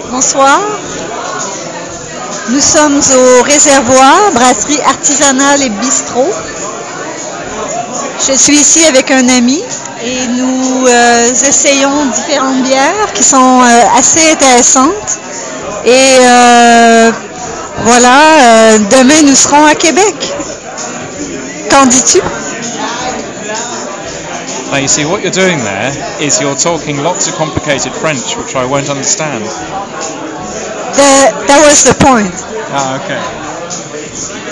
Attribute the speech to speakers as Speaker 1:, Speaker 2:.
Speaker 1: Bonsoir. Nous sommes au réservoir, brasserie artisanale et bistrot. Je suis ici avec un ami et nous essayons différentes bières qui sont assez intéressantes. Et voilà, demain nous serons à Québec. Qu'en dis-tu?
Speaker 2: Now you see what you're doing there is you're talking lots of complicated French which I won't understand.
Speaker 1: That was the point.
Speaker 2: Ah, okay.